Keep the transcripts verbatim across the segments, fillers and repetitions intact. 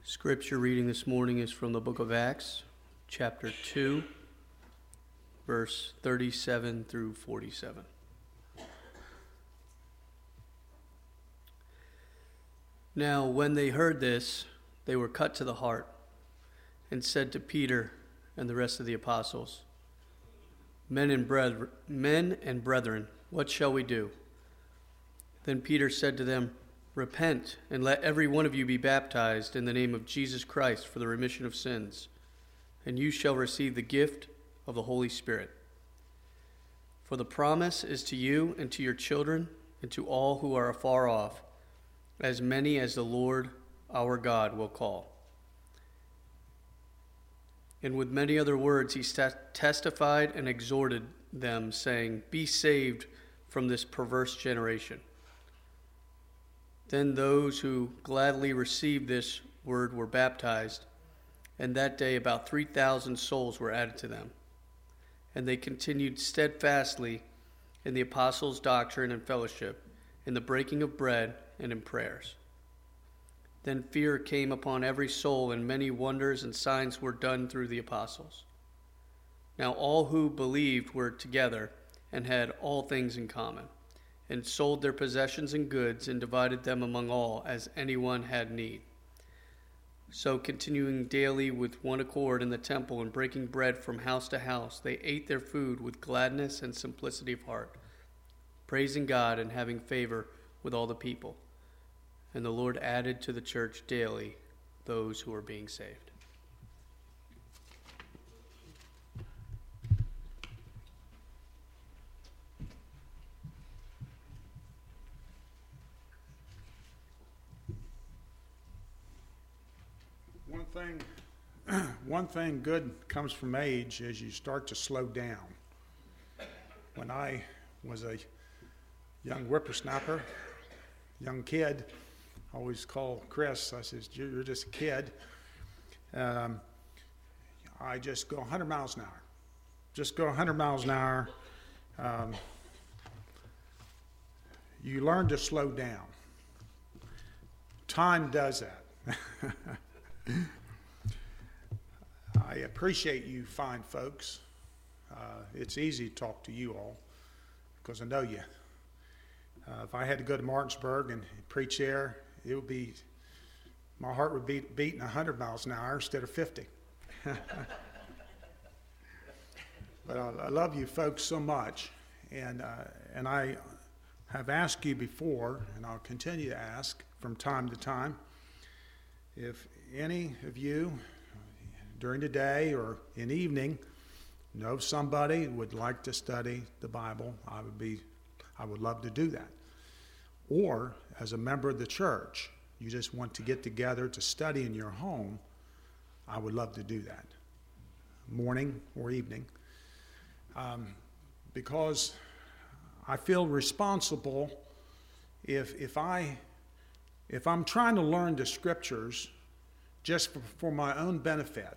Scripture reading this morning is from the book of Acts, chapter two, verse thirty-seven through forty-seven. Now, when they heard this, they were cut to the heart, and said to Peter and the rest of the apostles, Men and brethren, men and brethren, what shall we do? Then Peter said to them, Repent, and let every one of you be baptized in the name of Jesus Christ for the remission of sins, and you shall receive the gift of the Holy Spirit. For the promise is to you and to your children and to all who are afar off, as many as the Lord our God will call. And with many other words he st- testified and exhorted them, saying, Be saved from this perverse generation. Then those who gladly received this word were baptized, and that day about three thousand souls were added to them. And they continued steadfastly in the apostles' doctrine and fellowship, in the breaking of bread and in prayers. Then fear came upon every soul, and many wonders and signs were done through the apostles. Now all who believed were together and had all things in common, and sold their possessions and goods, and divided them among all as anyone had need. So continuing daily with one accord in the temple and breaking bread from house to house, they ate their food with gladness and simplicity of heart, praising God and having favor with all the people. And the Lord added to the church daily those who were being saved. One thing, one thing good comes from age is you start to slow down. When I was a young whippersnapper, young kid, I always call Chris, I says, you're just a kid. Um, I just go one hundred miles an hour. Just go one hundred miles an hour. Um, you learn to slow down. Time does that. I appreciate you fine folks. Uh, it's easy to talk to you all because I know you. Uh, if I had to go to Martinsburg and preach there, it would be, my heart would be beating one hundred miles an hour instead of fifty. But I, I love you folks so much, and uh, and I have asked you before, and I'll continue to ask from time to time, if any of you during the day or in the evening know somebody who would like to study the Bible, I would be, I would love to do that. Or as a member of the church, you just want to get together to study in your home, I would love to do that, morning or evening, um, because I feel responsible if if I if I'm trying to learn the scriptures just for, for my own benefit.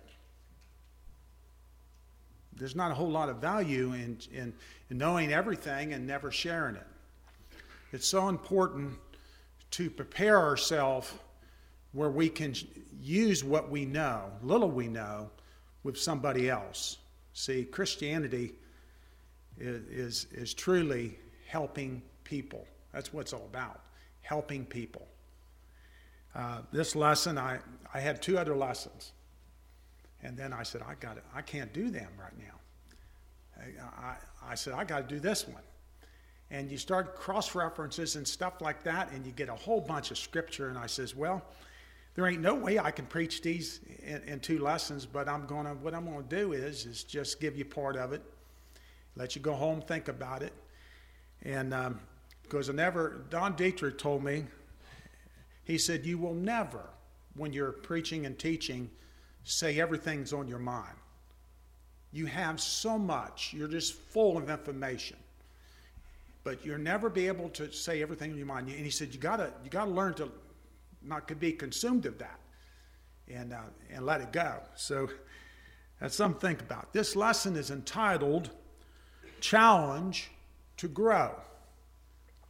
There's not a whole lot of value in, in, in knowing everything and never sharing it. It's so important to prepare ourselves where we can use what we know, little we know, with somebody else. See, Christianity is, is, is truly helping people. That's what it's all about, helping people. Uh, this lesson, I, I had two other lessons. And then I said, I got I can't do them right now. I, I, I said, I got to do this one. And you start cross-references and stuff like that, and you get a whole bunch of scripture. And I says, well, there ain't no way I can preach these in, in two lessons, but I'm gonna what I'm going to do is, is just give you part of it, let you go home, think about it. And um, because I never, Don Dietrich told me, he said, you will never, when you're preaching and teaching, say everything's on your mind. You have so much. You're just full of information. But you'll never be able to say everything on your mind. And he said, you gotta you gotta learn to not to be consumed of that and uh, and let it go. So that's something to think about. This lesson is entitled Challenge to Grow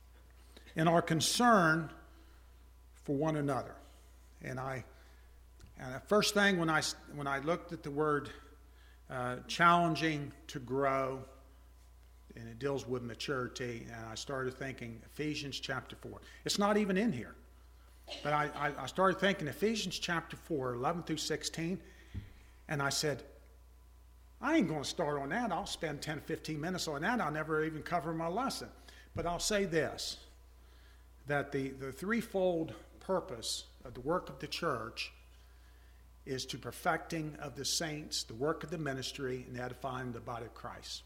in our concern for one another. And I And the first thing when I, when I looked at the word uh, challenging to grow, and it deals with maturity, and I started thinking Ephesians chapter four. It's not even in here. But I, I, I started thinking Ephesians chapter four, eleven through sixteen, and I said, I ain't going to start on that. I'll spend ten, fifteen minutes on that. I'll never even cover my lesson. But I'll say this, that the, the threefold purpose of the work of the church is to perfecting of the saints, the work of the ministry, and edifying the body of Christ.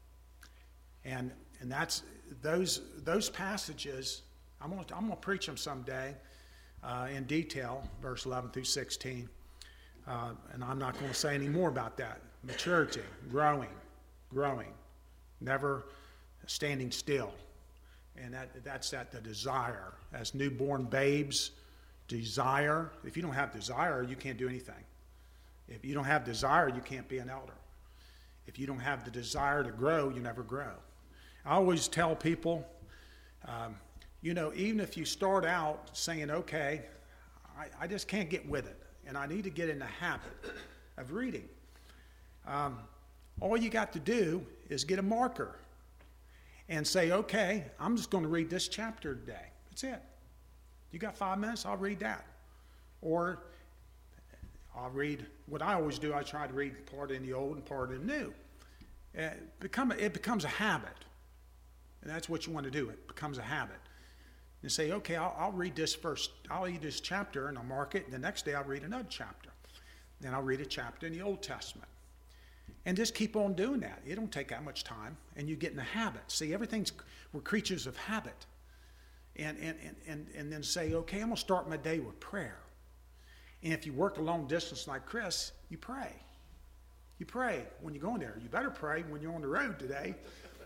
And and that's those those passages. I'm going to I'm going to preach them someday uh, in detail, verse eleven through sixteen. Uh, and I'm not going to say any more about that. Maturity, growing, growing, never standing still, and that that's that the desire as newborn babes. Desire. If you don't have desire, you can't do anything. If you don't have desire, you can't be an elder. If you don't have the desire to grow, you never grow. I always tell people, um, you know, even if you start out saying, okay, I, I just can't get with it, and I need to get in the habit of reading. Um, all you got to do is get a marker and say, okay, I'm just going to read this chapter today. That's it. You got five minutes, I'll read that. Or I'll read, what I always do, I try to read part in the old and part in the new. It, become, it becomes a habit. And that's what you want to do. It becomes a habit. And say, okay, I'll, I'll read this first. I'll read this chapter and I'll mark it. And the next day I'll read another chapter. Then I'll read a chapter in the Old Testament. And just keep on doing that. It don't take that much time. And you get in a habit. See, everything's, we're creatures of habit. And, and, and, and then say, okay, I'm going to start my day with prayer. And if you work a long distance like Chris, you pray. You pray when you're going there. You better pray when you're on the road today.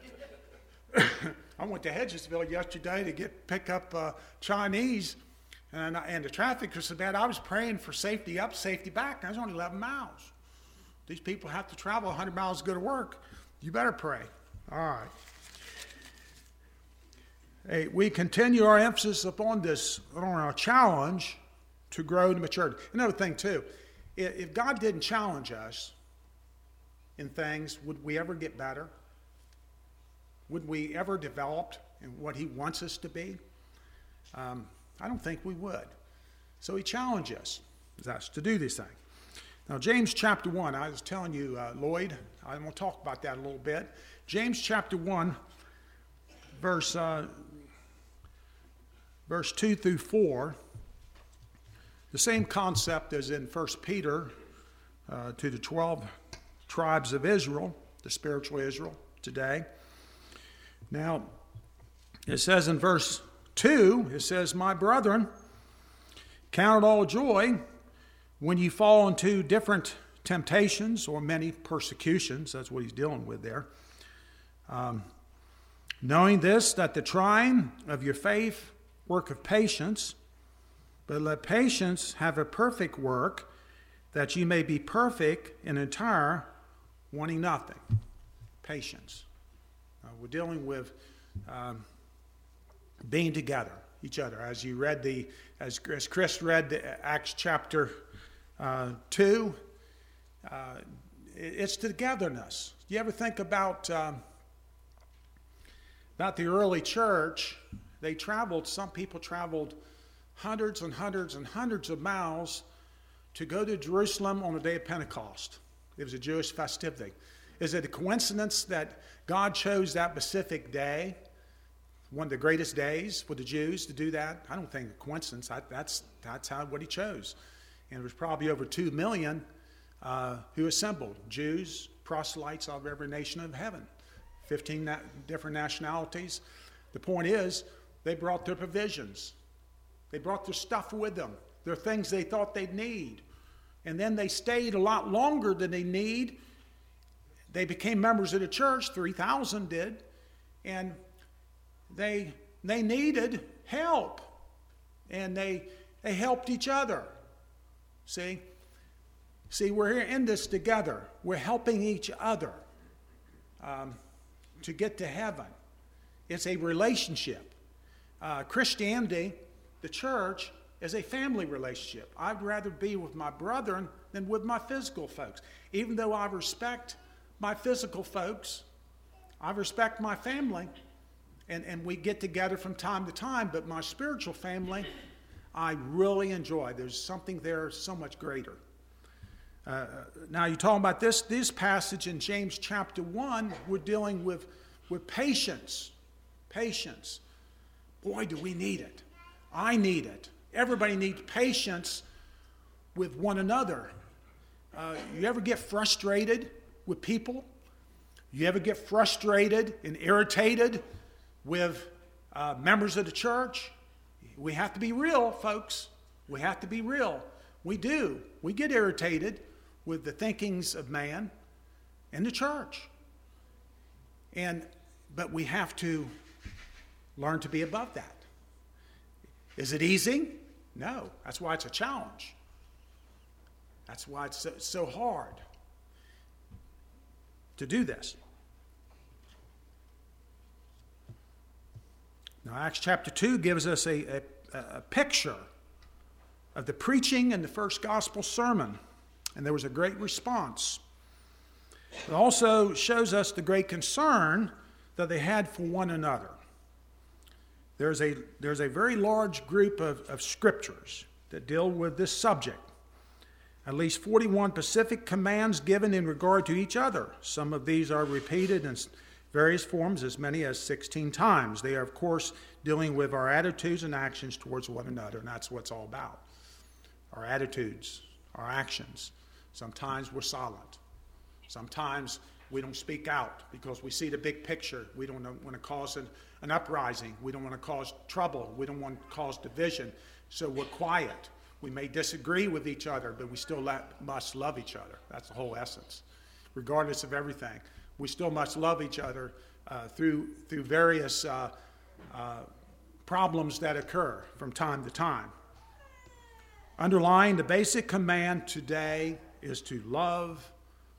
I went to Hedgesville yesterday to get pick up uh, Chinese, and, and the traffic was so bad. I was praying for safety up, safety back. And I was only eleven miles. These people have to travel one hundred miles to go to work. You better pray. All right. Hey, we continue our emphasis upon this, on our challenge to grow to maturity. Another thing, too, if God didn't challenge us in things, would we ever get better? Would we ever develop in what he wants us to be? Um, I don't think we would. So he challenges us to do this thing. Now, James chapter one, I was telling you, uh, Lloyd, I'm going to talk about that a little bit. James chapter one, verse, uh, verse two through four, the same concept as in First Peter uh, to the twelve tribes of Israel, the spiritual Israel today. Now, it says in verse two, it says, my brethren, count it all joy when you fall into different temptations or many persecutions. That's what he's dealing with there. Um, knowing this, that the trying of your faith work of patience, but let patience have a perfect work, that you may be perfect and entire, wanting nothing. Patience. Uh, we're dealing with um, being together, each other. As you read the, as, as Chris read the Acts chapter uh, two, uh, it, it's togetherness. You ever think about um, about the early church? They traveled. Some people traveled hundreds and hundreds and hundreds of miles to go to Jerusalem on the day of Pentecost. It was a Jewish festivity. Is it a coincidence that God chose that specific day, one of the greatest days for the Jews to do that? I don't think a coincidence. I, that's that's how what he chose. And there was probably over two million uh, who assembled, Jews, proselytes of every nation of heaven, fifteen na- different nationalities. The point is, they brought their provisions. They brought their stuff with them. There are things they thought they'd need. And then they stayed a lot longer than they need. They became members of the church, three thousand did, and they they needed help, and they they helped each other. See? See, we're here in this together. We're helping each other um, to get to heaven. It's a relationship. Uh, Christianity, the church, as a family relationship. I'd rather be with my brethren than with my physical folks. Even though I respect my physical folks, I respect my family, and, and we get together from time to time, but my spiritual family, I really enjoy. There's something there so much greater. Uh, now, you're talking about this, this passage in James chapter one, we're dealing with, with patience. Patience. Boy, do we need it. I need it. Everybody needs patience with one another. Uh, you ever get frustrated with people? You ever get frustrated and irritated with uh, members of the church? We have to be real, folks. We have to be real. We do. We get irritated with the thinkings of man and the church. And but we have to learn to be above that. Is it easy? No. That's why it's a challenge. That's why it's so, so hard to do this. Now, Acts chapter two gives us a, a, a picture of the preaching in the first gospel sermon, and there was a great response. It also shows us the great concern that they had for one another. There's a, there's a very large group of, of scriptures that deal with this subject. At least forty-one specific commands given in regard to each other. Some of these are repeated in various forms, as many as sixteen times. They are, of course, dealing with our attitudes and actions towards one another, and that's what it's all about. Our attitudes, our actions. Sometimes we're silent. Sometimes we don't speak out because we see the big picture. We don't want to cause an, an uprising. We don't want to cause trouble. We don't want to cause division. So we're quiet. We may disagree with each other, but we still let, must love each other. That's the whole essence. Regardless of everything, we still must love each other uh, through, through various uh, uh, problems that occur from time to time. Underlying the basic command today is to love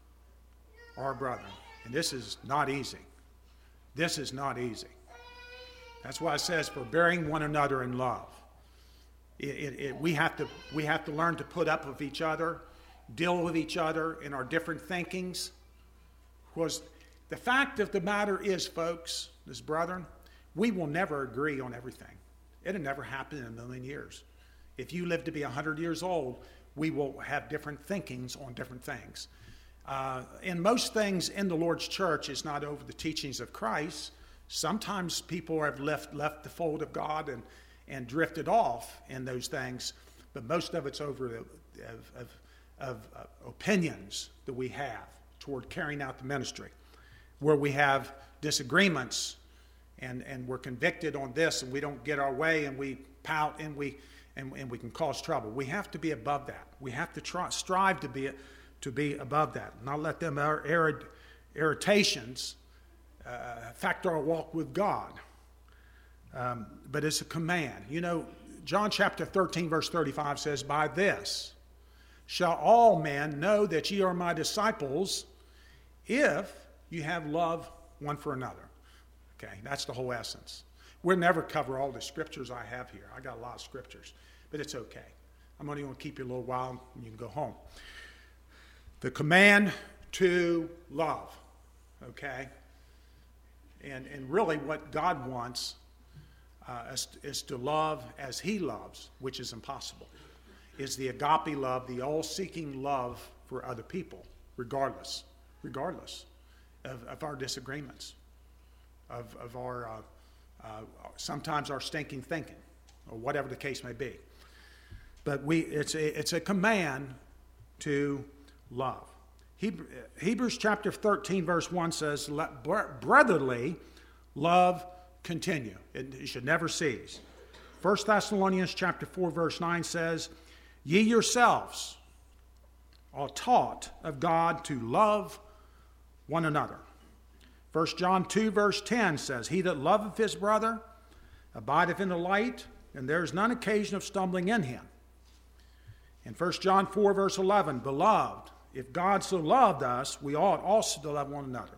our brethren. And this is not easy. This is not easy. That's why it says, for bearing one another in love. It, it, it, we have to we have to learn to put up with each other, deal with each other in our different thinkings. Because the fact of the matter is, folks, as brethren, we will never agree on everything. It'll never happen in a million years. If you live to be one hundred years old, we will have different thinkings on different things. Uh, and most things in the Lord's church is not over the teachings of Christ. Sometimes people have left left the fold of God and, and drifted off in those things, but most of it's over of, of, of uh, opinions that we have toward carrying out the ministry, where we have disagreements and, and we're convicted on this and we don't get our way and we pout and we and, and we can cause trouble. We have to be above that. We have to try, strive to be to be above that, not let them our irrit, irritations uh, affect our walk with God. Um, but it's a command. You know, John chapter thirteen, verse thirty-five says, by this shall all men know that ye are my disciples, if you have love one for another. Okay, that's the whole essence. We'll never cover all the scriptures I have here. I got a lot of scriptures, but it's okay. I'm only going to keep you a little while and you can go home. The command to love, okay? And, and really what God wants uh, is, is to love as he loves, which is impossible. Is the agape love, the all-seeking love for other people, regardless, regardless of, of our disagreements, of, of our, uh, uh, sometimes our stinking thinking, or whatever the case may be. But we, it's a, it's a command to love. Hebrews chapter thirteen, verse one says, let brotherly love continue. It, it should never cease. First Thessalonians chapter four, verse nine says, ye yourselves are taught of God to love one another. First John two, verse ten says, he that loveth his brother abideth in the light, and there is none occasion of stumbling in him. In First John four, verse eleven, beloved, if God so loved us, we ought also to love one another.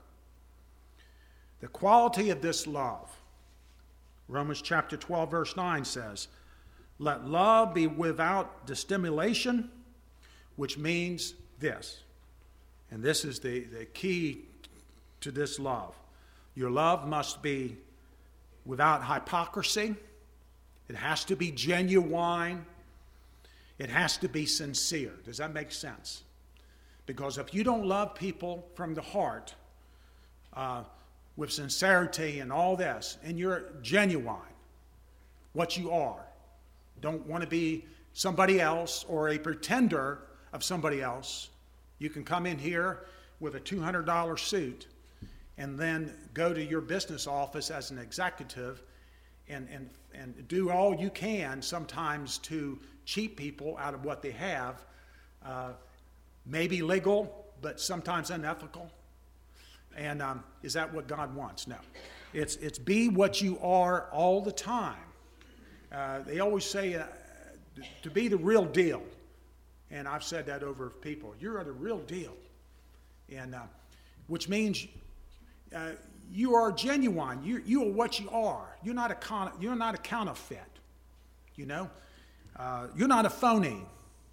The quality of this love, Romans chapter twelve, verse nine says, Let love be without dissimulation, which means this. And this is the, the key to this love. Your love must be without hypocrisy. It has to be genuine. It has to be sincere. Does that make sense? Because if you don't love people from the heart, uh, with sincerity and all this, and you're genuine, what you are, don't want to be somebody else or a pretender of somebody else, you can come in here with a two hundred dollars suit and then go to your business office as an executive and, and, and do all you can sometimes to cheat people out of what they have. Uh, maybe legal, but sometimes unethical. And um, is that what God wants? No. It's, it's be what you are all the time. Uh, they always say uh, to be the real deal. And I've said that over people. You're the real deal. And uh, which means uh, you are genuine. You, you are what you are. You're not a, con- you're not a counterfeit. You know? Uh, you're not a phony.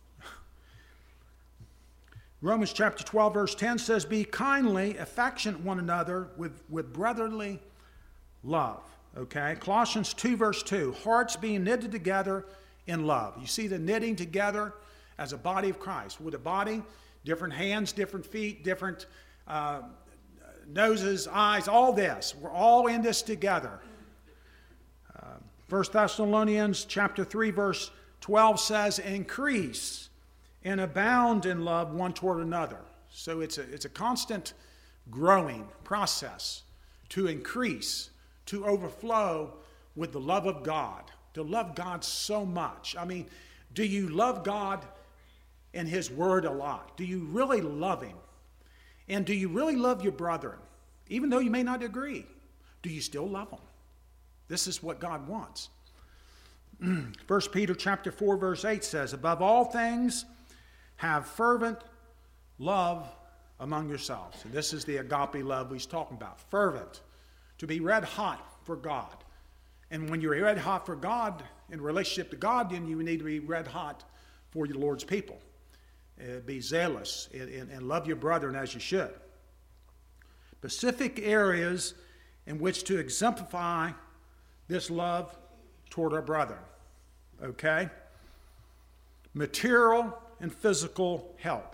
Romans chapter twelve, verse ten says, be kindly, affectionate one another with, with brotherly love. Okay? Colossians two, verse two, hearts being knitted together in love. You see the knitting together as a body of Christ. With a body, different hands, different feet, different uh, noses, eyes, all this. We're all in this together. Uh, First Thessalonians chapter three, verse twelve says, increase and abound in love one toward another. So it's a, it's a constant growing process to increase, to overflow with the love of God, to love God so much. I mean, do you love God and His Word a lot? Do you really love Him? And do you really love your brethren? Even though you may not agree, do you still love them? This is what God wants. First Peter chapter four, verse eight says, above all things, have fervent love among yourselves. And this is the agape love he's talking about. Fervent. To be red hot for God. And when you're red hot for God, in relationship to God, then you need to be red hot for your Lord's people. Uh, be zealous and, and, and love your brethren as you should. Specific areas in which to exemplify this love toward our brethren. Okay? Material and physical help.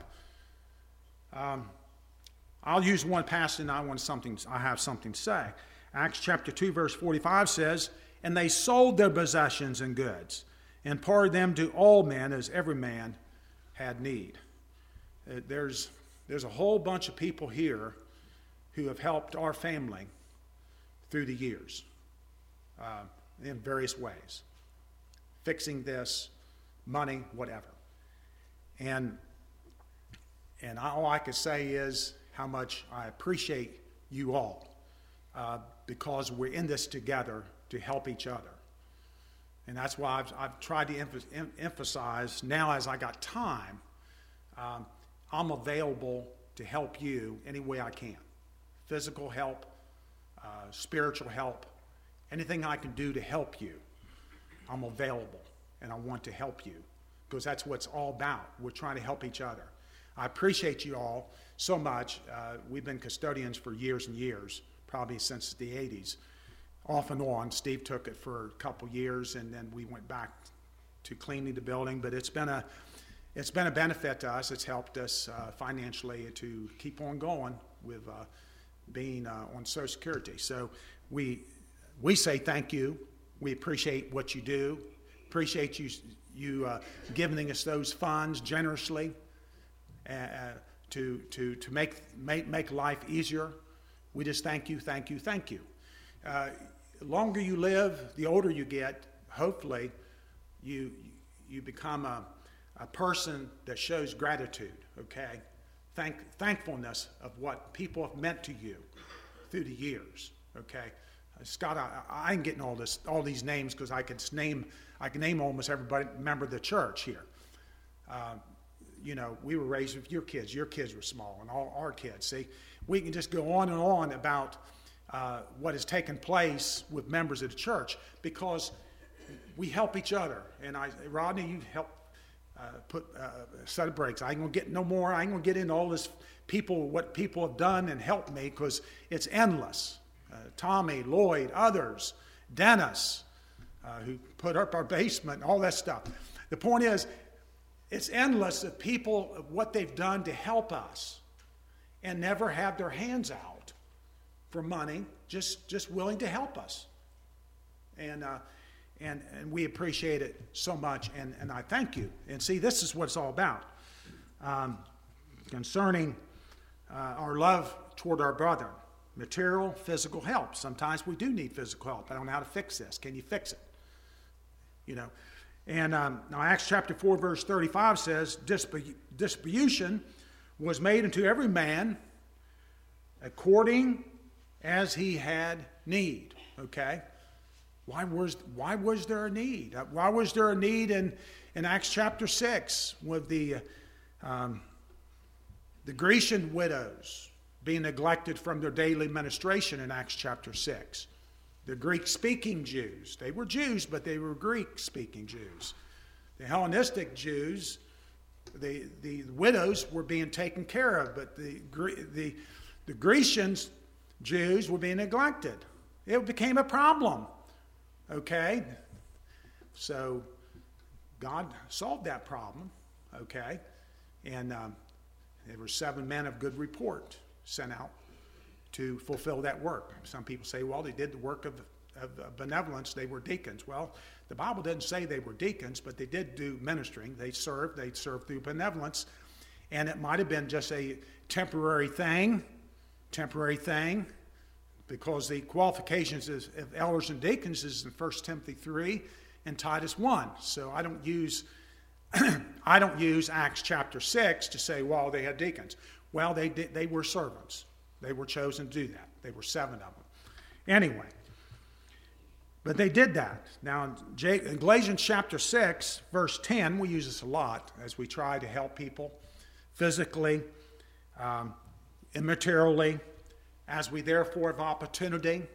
Um, I'll use one passage and I want something. I have something to say. Acts chapter two, verse forty-five says, and they sold their possessions and goods, and parted them to all men as every man had need. Uh, there's there's a whole bunch of people here who have helped our family through the years uh, in various ways, fixing this, money, whatever. And and all I can say is how much I appreciate you all uh, because we're in this together to help each other. And that's why I've, I've tried to emph- em- emphasize now as I got time, um, I'm available to help you any way I can. Physical help, uh, spiritual help, anything I can do to help you, I'm available and I want to help you. Because that's what it's all about. We're trying to help each other. I appreciate you all so much. Uh, we've been custodians for years and years, probably since the eighties. Off and on. Steve took it for a couple years, and then we went back to cleaning the building. But it's been a, it's been a benefit to us. It's helped us uh, financially to keep on going with uh, being uh, on Social Security. So we we say thank you. We appreciate what you do. Appreciate you. You uh, giving us those funds generously uh, to to to make make make life easier. We just thank you, thank you, thank you. Uh, the longer you live, the older you get. Hopefully, you you become a a person that shows gratitude. Okay, thank thankfulness of what people have meant to you through the years. Okay. Scott, I, I ain't getting all this, all these names because I could name, I can name almost everybody member of the church here. Uh, you know, we were raised with your kids. Your kids were small, and all our kids. See, we can just go on and on about uh, what has taken place with members of the church because we help each other. And I, Rodney, you help uh, put uh, a set of brakes. I ain't gonna get no more. I ain't gonna get into all this people, what people have done and helped me, because it's endless. Uh, Tommy, Lloyd, others, Dennis, uh, who put up our basement, all that stuff. The point is, it's endless of people, of what they've done to help us, and never have their hands out for money, just just willing to help us. And uh, and and we appreciate it so much, and, and I thank you. And see, this is what it's all about. Um, concerning uh, our love toward our brother, material, physical help. Sometimes we do need physical help. I don't know how to fix this. Can you fix it? You know. And um, now Acts chapter four, verse thirty-five says, distribution was made unto every man according as he had need. Okay? Why was, why was there a need? Why was there a need in, in Acts chapter six with the, um, the Grecian widows being neglected from their daily ministration in Acts chapter six? The Greek-speaking Jews. They were Jews, but they were Greek-speaking Jews. The Hellenistic Jews, the, the widows were being taken care of, but the, the, the Grecian Jews were being neglected. It became a problem. Okay? So God solved that problem. Okay? And um, there were seven men of good report sent out to fulfill that work. Some people say, well, they did the work of, of benevolence. They were deacons. Well, the Bible doesn't say they were deacons, but they did do ministering. They served. They served through benevolence. And it might have been just a temporary thing, temporary thing, because the qualifications of elders and deacons is in First Timothy three and Titus one. So I don't use I don't use Acts chapter six to say, well, they had deacons. Well, they did, they were servants. They were chosen to do that. They were seven of them. Anyway, but they did that. Now, in Galatians chapter six, verse ten, we use this a lot as we try to help people physically, um, immaterially. As we therefore have opportunity,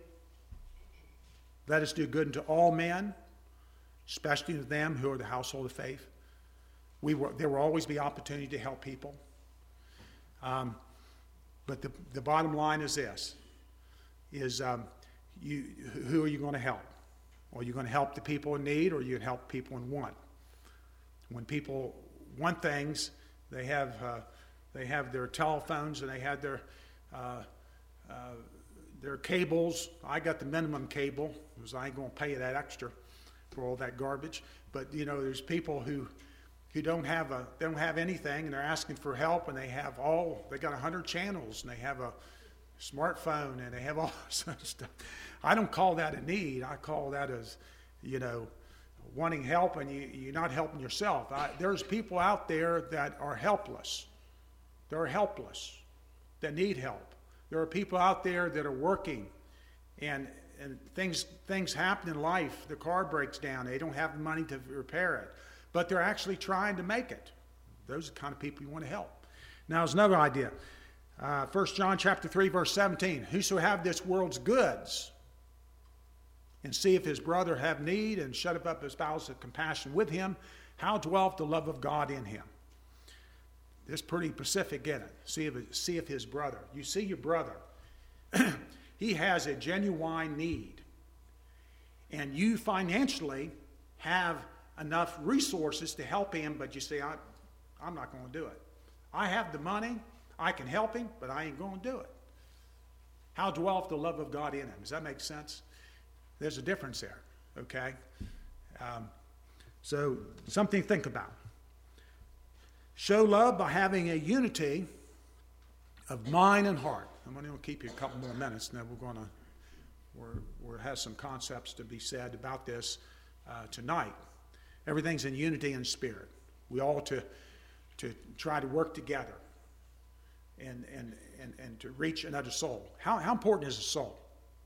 let us do good unto all men, especially to them who are the household of faith. We were, there will always be opportunity to help people. Um, But the, the bottom line is this, is um, you, who are you going to help? Are you going to help the people in need, or are you going to help people in want? When people want things, they have uh, they have their telephones and they have their uh, uh, their cables. I got the minimum cable because I ain't going to pay you that extra for all that garbage. But you know, there's people who who don't have a they don't have anything, and they're asking for help, and they have all they got a hundred channels, and they have a smartphone, and they have all this other stuff. I don't call that a need. I call that as, you know, wanting help, and you, you're not helping yourself. I, there's people out there that are helpless. They're helpless, that need help. There are people out there that are working, and and things things happen in life. The car breaks down. They don't have the money to repair it, but they're actually trying to make it. Those are the kind of people you want to help. Now, there's another idea. Uh, First John chapter three, verse seventeen. Whoso have this world's goods, and see if his brother have need, and shut up his bowels of compassion with him, how dwelleth the love of God in him? This is pretty specific, isn't it? See if, see if his brother. You see your brother. He has a genuine need. And you financially have enough resources to help him, but you say, I, I'm not going to do it. I have the money. I can help him, but I ain't going to do it. How dwelleth the love of God in him? Does that make sense? There's a difference there, okay? Um, so something to think about. Show love by having a unity of mind and heart. I'm going to keep you a couple more minutes, and then we're going to we're, we have some concepts to be said about this uh, tonight. Everything's in unity and spirit. We all to to try to work together and and and, and to reach another soul. How how important is a soul?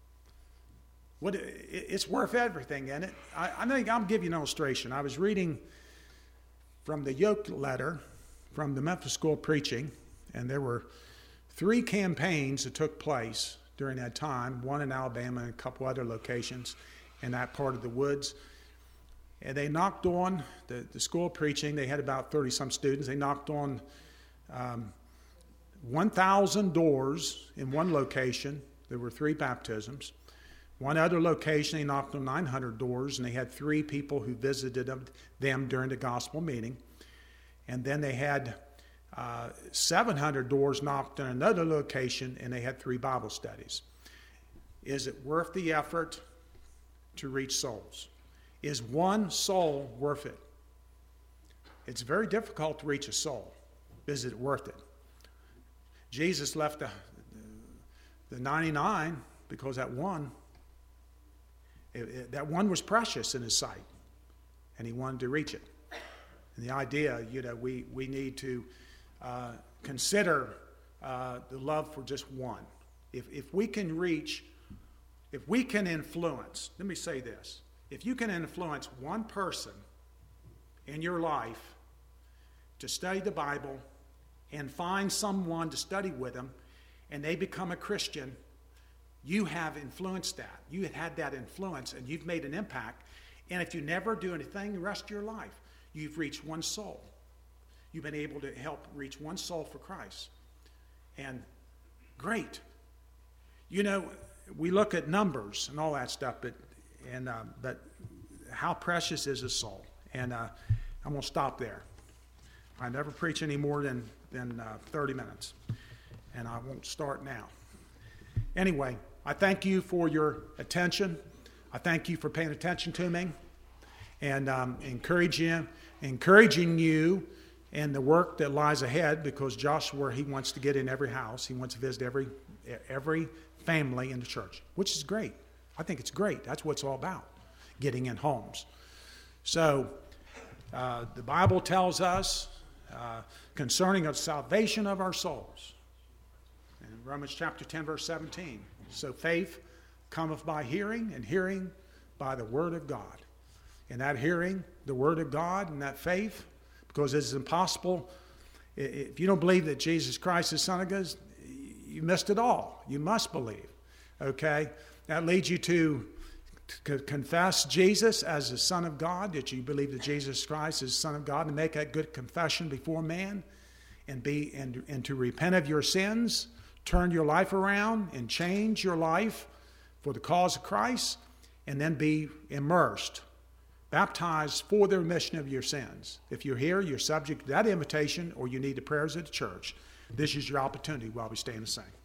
What it, it's worth everything, isn't it? I, I think I'll give you an illustration. I was reading from the Yoke letter from the Memphis School of Preaching, and there were three campaigns that took place during that time, one in Alabama and a couple other locations in that part of the woods. And they knocked on the, the school of preaching. They had about thirty-some students. They knocked on um, one thousand doors in one location. There were three baptisms. One other location, they knocked on nine hundred doors, and they had three people who visited them during the gospel meeting. And then they had uh, seven hundred doors knocked on another location, and they had three Bible studies. Is it worth the effort to reach souls? Is one soul worth it? It's very difficult to reach a soul. Is it worth it? Jesus left the, the ninety-nine because that one, it, it, that one was precious in his sight, and he wanted to reach it. And the idea, you know, we, we need to uh, consider uh, the love for just one. If, if we can reach, if we can influence, let me say this, if you can influence one person in your life to study the Bible and find someone to study with them, and they become a Christian, you have influenced that. You have had that influence, and you've made an impact. And if you never do anything the rest of your life, you've reached one soul. You've been able to help reach one soul for Christ. And great. You know, we look at numbers and all that stuff, but and uh, but how precious is a soul? And uh, I'm going to stop there. I never preach any more than, than uh, thirty minutes, and I won't start now. Anyway, I thank you for your attention. I thank you for paying attention to me, and um, encourage you, encouraging you in the work that lies ahead, because Joshua, he wants to get in every house. He wants to visit every every family in the church, which is great. I think it's great. That's what it's all about, getting in homes. So uh, the Bible tells us uh, concerning the salvation of our souls. In Romans chapter ten, verse seventeen. So faith cometh by hearing, and hearing by the word of God. And that hearing, the word of God, and that faith, because it's impossible. If you don't believe that Jesus Christ is Son of God, you missed it all. You must believe. Okay? That leads you to confess Jesus as the Son of God, that you believe that Jesus Christ is the Son of God, and make that good confession before man, and be and, and to repent of your sins, turn your life around and change your life for the cause of Christ, and then be immersed, baptized for the remission of your sins. If you're here, you're subject to that invitation, or you need the prayers of the church. This is your opportunity while we stand and sing.